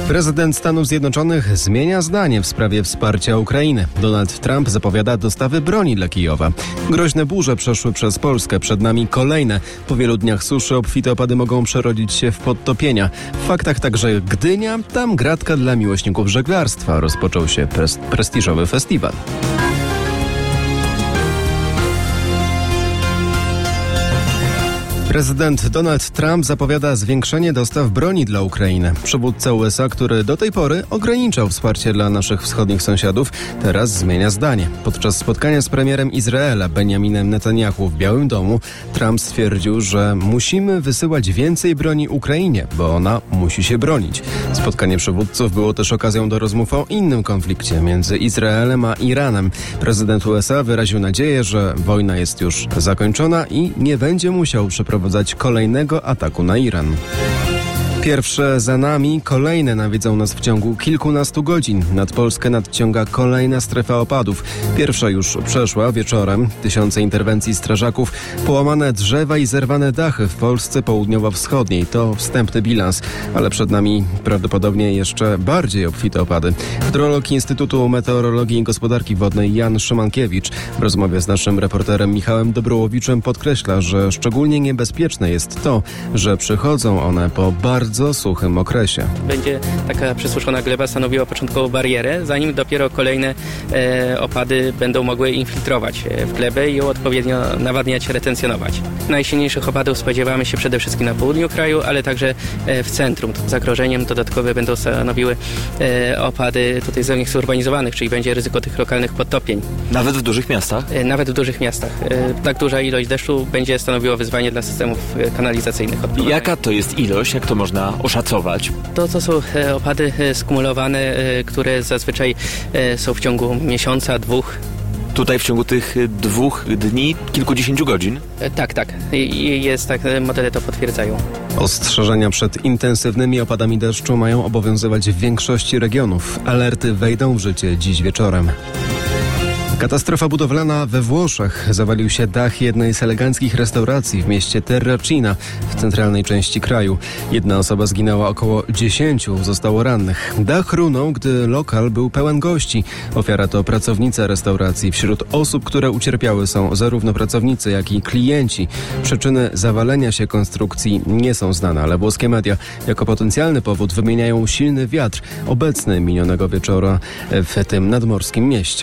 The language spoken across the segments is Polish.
Prezydent Stanów Zjednoczonych zmienia zdanie w sprawie wsparcia Ukrainy. Donald Trump zapowiada dostawy broni dla Kijowa. Groźne burze przeszły przez Polskę, przed nami kolejne. Po wielu dniach suszy obfite opady mogą przerodzić się w podtopienia. W faktach także Gdynia, tam gratka dla miłośników żeglarstwa. Rozpoczął się prestiżowy festiwal. Prezydent Donald Trump zapowiada zwiększenie dostaw broni dla Ukrainy. Przywódca USA, który do tej pory ograniczał wsparcie dla naszych wschodnich sąsiadów, teraz zmienia zdanie. Podczas spotkania z premierem Izraela Benjaminem Netanjahu w Białym Domu Trump stwierdził, że musimy wysyłać więcej broni Ukrainie, bo ona musi się bronić. Spotkanie przywódców było też okazją do rozmów o innym konflikcie między Izraelem a Iranem. Prezydent USA wyraził nadzieję, że wojna jest już zakończona i nie będzie musiał przeprowadzić kolejnego ataku na Iran. Pierwsze za nami, kolejne nawiedzą nas w ciągu kilkunastu godzin. Nad Polskę nadciąga kolejna strefa opadów. Pierwsza już przeszła wieczorem. Tysiące interwencji strażaków, połamane drzewa i zerwane dachy w Polsce południowo-wschodniej. To wstępny bilans, ale przed nami prawdopodobnie jeszcze bardziej obfite opady. Hydrolog Instytutu Meteorologii i Gospodarki Wodnej Jan Szymankiewicz w rozmowie z naszym reporterem Michałem Dobrołowiczem podkreśla, że szczególnie niebezpieczne jest to, że przychodzą one po bardzo suchym okresie. Będzie taka przesuszona gleba stanowiła początkową barierę, zanim dopiero kolejne opady będą mogły infiltrować w glebę i ją odpowiednio nawadniać, retencjonować. Najsilniejszych opadów spodziewamy się przede wszystkim na południu kraju, ale także w centrum. Zagrożeniem dodatkowe będą stanowiły opady tutaj z zoni zurbanizowanych, czyli będzie ryzyko tych lokalnych podtopień. Nawet w dużych miastach? Nawet w dużych miastach. Tak duża ilość deszczu będzie stanowiło wyzwanie dla systemów kanalizacyjnych. Jaka to jest ilość? Jak to można oszacować? To są opady skumulowane, które zazwyczaj są w ciągu miesiąca, dwóch. Tutaj w ciągu tych 2 dni, kilkudziesięciu godzin? Tak. Jest tak, modele to potwierdzają. Ostrzeżenia przed intensywnymi opadami deszczu mają obowiązywać w większości regionów. Alerty wejdą w życie dziś wieczorem. Katastrofa budowlana we Włoszech. Zawalił się dach jednej z eleganckich restauracji w mieście Terracina w centralnej części kraju. Jedna osoba zginęła, około 10 zostało rannych. Dach runął, gdy lokal był pełen gości. Ofiara to pracownica restauracji. Wśród osób, które ucierpiały, są zarówno pracownicy, jak i klienci. Przyczyny zawalenia się konstrukcji nie są znane, ale włoskie media jako potencjalny powód wymieniają silny wiatr obecny minionego wieczora w tym nadmorskim mieście.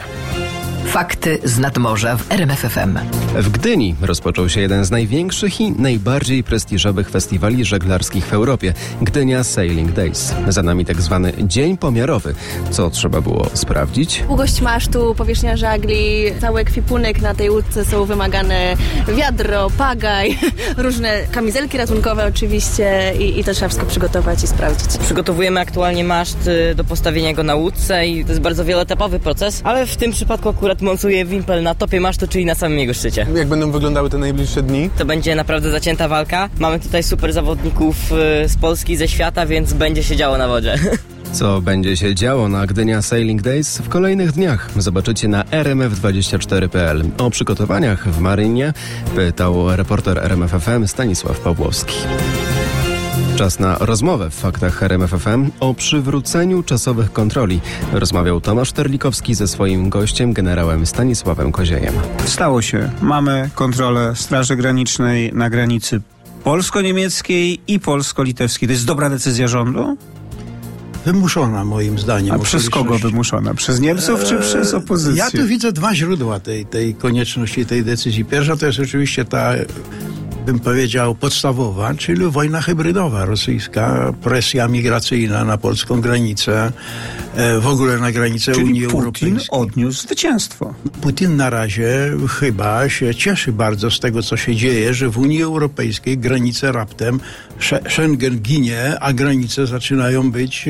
Fakty z nadmorza w RMF FM. W Gdyni rozpoczął się jeden z największych i najbardziej prestiżowych festiwali żeglarskich w Europie. Gdynia Sailing Days. Za nami tak zwany dzień pomiarowy. Co trzeba było sprawdzić? Długość masztu, powierzchnia żagli, cały ekwipunek na tej łódce są wymagane. Wiadro, pagaj, różne kamizelki ratunkowe oczywiście i to trzeba wszystko przygotować i sprawdzić. Przygotowujemy aktualnie maszt do postawienia go na łódce i to jest bardzo wieloetapowy proces, ale w tym przypadku akurat montuję wimpel na topie masztu, czyli na samym jego szczycie. Jak będą wyglądały te najbliższe dni? To będzie naprawdę zacięta walka. Mamy tutaj super zawodników z Polski, ze świata, więc będzie się działo na wodzie. Co będzie się działo na Gdynia Sailing Days w kolejnych dniach? Zobaczycie na rmf24.pl. O przygotowaniach w marynie pytał reporter RMF FM Stanisław Pawłowski. Czas na rozmowę w Faktach RMF FM o przywróceniu czasowych kontroli. Rozmawiał Tomasz Terlikowski ze swoim gościem, generałem Stanisławem Koziejem. Stało się. Mamy kontrolę Straży Granicznej na granicy polsko-niemieckiej i polsko-litewskiej. To jest dobra decyzja rządu? Wymuszona moim zdaniem. A przez kogo wymuszona? Przez Niemców czy przez opozycję? Ja tu widzę dwa źródła tej konieczności, tej decyzji. Pierwsza to jest oczywiście ta, bym powiedział, podstawowa, czyli wojna hybrydowa rosyjska, presja migracyjna na polską granicę, w ogóle na granicę czyli Unii Putin Europejskiej. odniósł zwycięstwo. Putin na razie chyba się cieszy bardzo z tego, co się dzieje, że w Unii Europejskiej granice raptem, Schengen ginie, a granice zaczynają być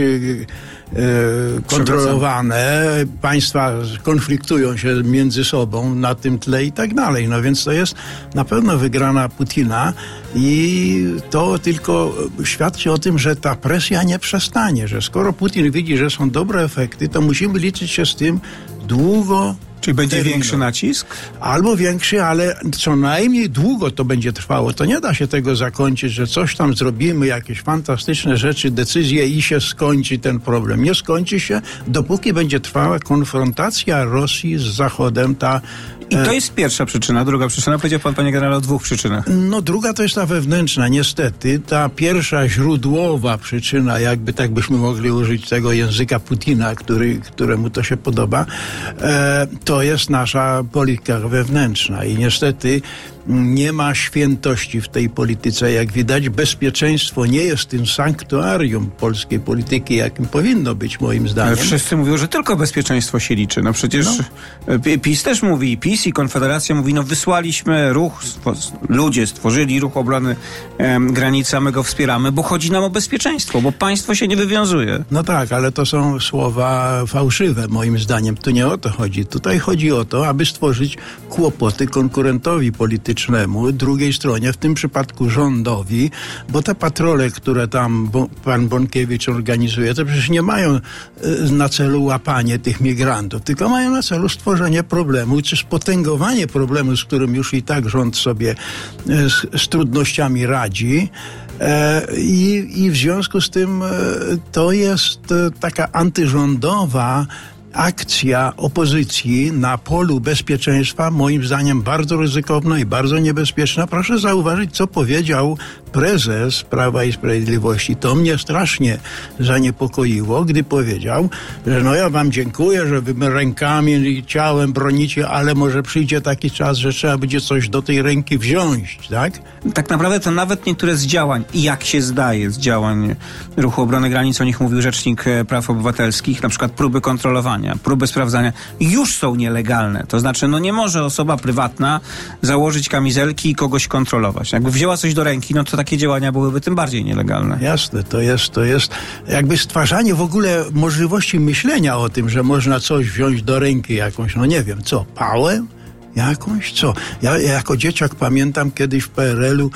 kontrolowane, państwa konfliktują się między sobą na tym tle i tak dalej. No więc to jest na pewno wygrana Putina i to tylko świadczy o tym, że ta presja nie przestanie, że skoro Putin widzi, że są dobre efekty, to musimy liczyć się z tym długo Czyli będzie większy nacisk? Albo większy, ale co najmniej długo to będzie trwało. To nie da się tego zakończyć, że coś tam zrobimy, jakieś fantastyczne rzeczy, decyzje i się skończy ten problem. Nie skończy się, dopóki będzie trwała konfrontacja Rosji z Zachodem. I to jest pierwsza przyczyna. Druga przyczyna, powiedział pan, panie generale, o dwóch przyczynach. No druga to jest ta wewnętrzna, niestety. Ta pierwsza źródłowa przyczyna, jakby tak byśmy mogli użyć tego języka Putina, któremu to się podoba, to jest nasza polityka wewnętrzna i niestety nie ma świętości w tej polityce. Jak widać, bezpieczeństwo nie jest tym sanktuarium polskiej polityki, jakim powinno być, moim zdaniem. Ale wszyscy mówią, że tylko bezpieczeństwo się liczy. No przecież PiS też mówi, PiS i Konfederacja mówi, wysłaliśmy ruch, ludzie stworzyli ruch obrony granicy, a my go wspieramy, bo chodzi nam o bezpieczeństwo, bo państwo się nie wywiązuje. No tak, ale to są słowa fałszywe, moim zdaniem. Tu nie o to chodzi. Tutaj chodzi o to, aby stworzyć kłopoty konkurentowi politycznemu, drugiej stronie, w tym przypadku rządowi, bo te patrole, które tam pan Bąkiewicz organizuje, to przecież nie mają na celu łapanie tych migrantów, tylko mają na celu stworzenie problemu, czy spotęgowanie problemu, z którym już i tak rząd sobie z trudnościami radzi. I w związku z tym to jest taka antyrządowa akcja opozycji na polu bezpieczeństwa, moim zdaniem bardzo ryzykowna i bardzo niebezpieczna. Proszę zauważyć, co powiedział prezes Prawa i Sprawiedliwości. To mnie strasznie zaniepokoiło, gdy powiedział, że ja wam dziękuję, że wy rękami i ciałem bronicie, ale może przyjdzie taki czas, że trzeba będzie coś do tej ręki wziąć, tak? Tak naprawdę to nawet niektóre z działań, i jak się zdaje z działań Ruchu Obrony Granic, o nich mówił Rzecznik Praw Obywatelskich, na przykład próby kontrolowania, próby sprawdzania, już są nielegalne. To znaczy, nie może osoba prywatna założyć kamizelki i kogoś kontrolować. Jakby wzięła coś do ręki, to takie działania byłyby tym bardziej nielegalne. Jasne, to jest jakby stwarzanie w ogóle możliwości myślenia o tym, że można coś wziąć do ręki jakąś, nie wiem, co, pałę? Jakąś? Co? Ja jako dzieciak pamiętam kiedyś w PRL-u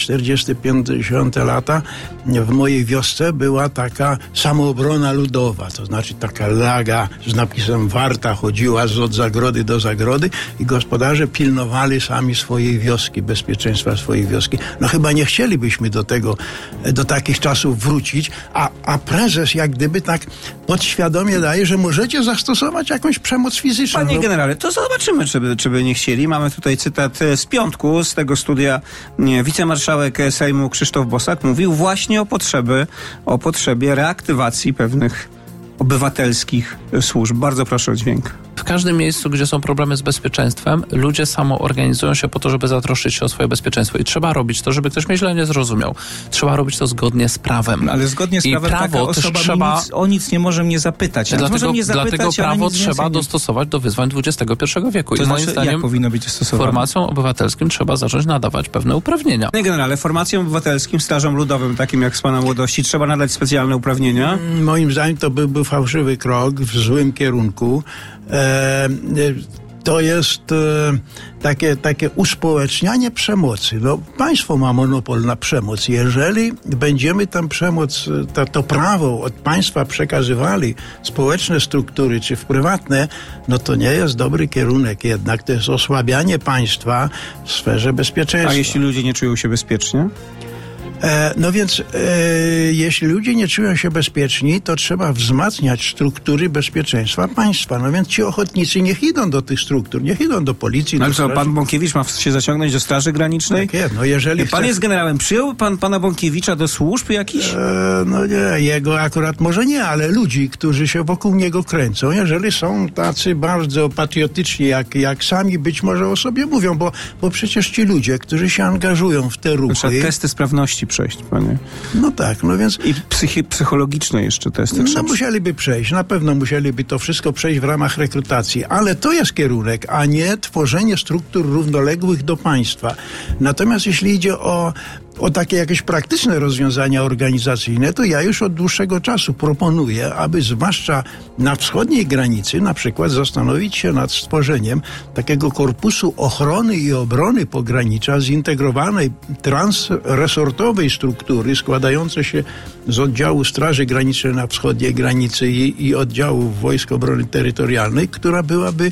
40-50 lata w mojej wiosce była taka samoobrona ludowa, to znaczy taka laga z napisem Warta chodziła od zagrody do zagrody i gospodarze pilnowali sami swojej wioski, bezpieczeństwa swojej wioski. Chyba nie chcielibyśmy do takich czasów wrócić, a prezes jak gdyby tak podświadomie daje, że możecie zastosować jakąś przemoc fizyczną. Panie generale, to zobaczymy, czy by nie chcieli. Mamy tutaj cytat z piątku, z tego studia. Wicemarszałek Sejmu Krzysztof Bosak mówił właśnie o potrzebie reaktywacji pewnych obywatelskich służb. Bardzo proszę o dźwięk. W każdym miejscu, gdzie są problemy z bezpieczeństwem, ludzie samoorganizują się po to, żeby zatroszczyć się o swoje bezpieczeństwo. I trzeba robić to, żeby ktoś mnie źle nie zrozumiał. Trzeba robić to zgodnie z prawem. Ale zgodnie z prawem taka osoba o nic nie może mnie zapytać. Dlatego prawo trzeba dostosować do wyzwań XXI wieku. To moim zdaniem, jak powinno być dostosowane? Formacjom obywatelskim trzeba zacząć nadawać pewne uprawnienia. Panie generale, formacjom obywatelskim, strażom ludowym, takim jak z pana młodości, trzeba nadać specjalne uprawnienia? Moim zdaniem to byłby fałszywy krok w złym kierunku. To jest takie uspołecznianie przemocy. Państwo ma monopol na przemoc. Jeżeli będziemy tę przemoc, to prawo od państwa przekazywali społeczne struktury czy w prywatne, to nie jest dobry kierunek jednak. To jest osłabianie państwa w sferze bezpieczeństwa. A jeśli ludzie nie czują się bezpiecznie? Więc jeśli ludzie nie czują się bezpieczni, to trzeba wzmacniać struktury bezpieczeństwa państwa. Więc ci ochotnicy niech idą do tych struktur, niech idą do policji. Ale co, pan Bąkiewicz ma się zaciągnąć do Straży Granicznej? Tak jest, jeżeli pan jest generałem. Przyjąłby pan pana Bąkiewicza do służb jakichś? Nie, jego akurat może nie, ale ludzi, którzy się wokół niego kręcą, jeżeli są tacy bardzo patriotyczni, jak sami być może o sobie mówią, bo przecież ci ludzie, którzy się angażują w te ruchy... Trzeba testy sprawności przejść, panie. Więc... I psychologiczne jeszcze testy trzeba. Musieliby przejść, na pewno musieliby to wszystko przejść w ramach rekrutacji, ale to jest kierunek, a nie tworzenie struktur równoległych do państwa. Natomiast jeśli idzie o takie jakieś praktyczne rozwiązania organizacyjne, to ja już od dłuższego czasu proponuję, aby zwłaszcza na wschodniej granicy na przykład zastanowić się nad stworzeniem takiego korpusu ochrony i obrony pogranicza, zintegrowanej transresortowej struktury składającej się z oddziału Straży Granicznej na wschodniej granicy i oddziału Wojsk Obrony Terytorialnej, która byłaby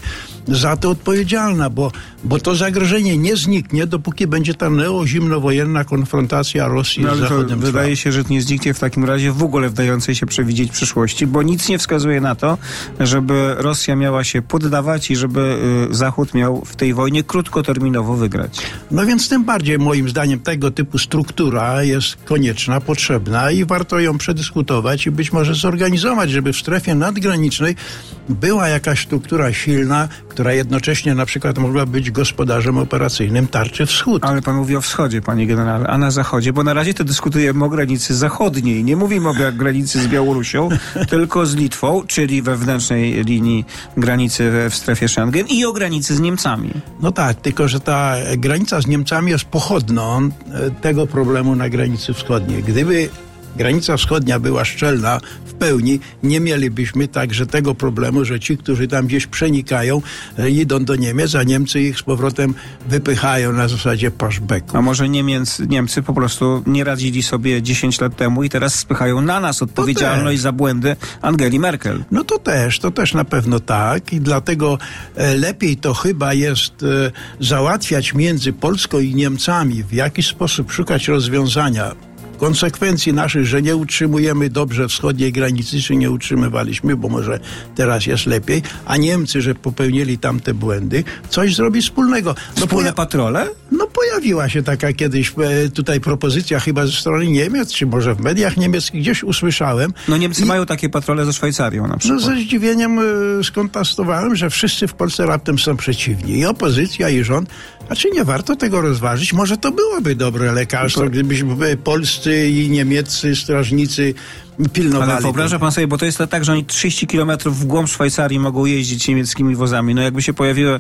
za to odpowiedzialna, bo to zagrożenie nie zniknie, dopóki będzie ta neozimnowojenna konfrontacja Rosji z Zachodem. Wydaje się, że nie zniknie w takim razie w ogóle w dającej się przewidzieć przyszłości, bo nic nie wskazuje na to, żeby Rosja miała się poddawać i żeby Zachód miał w tej wojnie krótkoterminowo wygrać. No więc tym bardziej moim zdaniem tego typu struktura jest konieczna, potrzebna i warto ją przedyskutować i być może zorganizować, żeby w strefie nadgranicznej była jakaś struktura silna, która jednocześnie na przykład mogła być gospodarzem operacyjnym Tarczy Wschód. Ale pan mówi o wschodzie, panie generale, a na zachodzie, bo na razie to dyskutujemy o granicy zachodniej. Nie mówimy o granicy z Białorusią, tylko z Litwą, czyli wewnętrznej linii granicy w strefie Schengen i o granicy z Niemcami. No tak, tylko że ta granica z Niemcami jest pochodną tego problemu na granicy wschodniej. Gdyby granica wschodnia była szczelna w pełni, nie mielibyśmy także tego problemu, że ci, którzy tam gdzieś przenikają, idą do Niemiec, a Niemcy ich z powrotem wypychają na zasadzie pushbacku. A może Niemcy po prostu nie radzili sobie 10 lat temu i teraz spychają na nas odpowiedzialność za błędy Angeli Merkel. No to też na pewno tak i dlatego lepiej to chyba jest załatwiać między Polską i Niemcami, w jaki sposób szukać rozwiązania konsekwencji naszych, że nie utrzymujemy dobrze wschodniej granicy, czy nie utrzymywaliśmy, bo może teraz jest lepiej, a Niemcy, że popełnili tamte błędy, coś zrobić wspólnego. Wspólne patrole? No pojawiła się taka kiedyś tutaj propozycja chyba ze strony Niemiec, czy może w mediach niemieckich, gdzieś usłyszałem. No Niemcy mają takie patrole ze Szwajcarią na przykład. No ze zdziwieniem skontestowałem, że wszyscy w Polsce raptem są przeciwni. I opozycja, i rząd. A czy nie warto tego rozważyć? Może to byłoby dobre lekarstwo, gdybyśmy polscy i niemieccy strażnicy pilnowali. Ale wyobraża pan sobie, bo to jest tak, że oni 30 kilometrów w głąb Szwajcarii mogą jeździć niemieckimi wozami. No jakby się pojawiły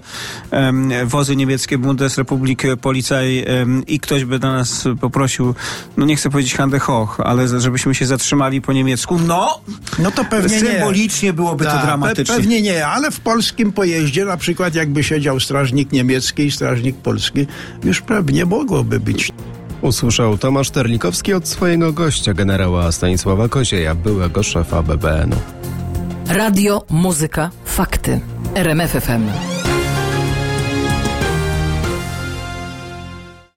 wozy niemieckie Bundesrepublik Polizei i ktoś by do nas poprosił, no nie chcę powiedzieć Hand hoch, ale żebyśmy się zatrzymali po niemiecku, no to pewnie symbolicznie byłoby to dramatycznie. Pewnie nie, ale w polskim pojeździe na przykład jakby siedział strażnik niemiecki i strażnik polski, już pewnie mogłoby być. Usłyszał Tomasz Terlikowski od swojego gościa, generała Stanisława Kozieja, byłego szefa BBN-u. Radio, muzyka, fakty. RMF FM.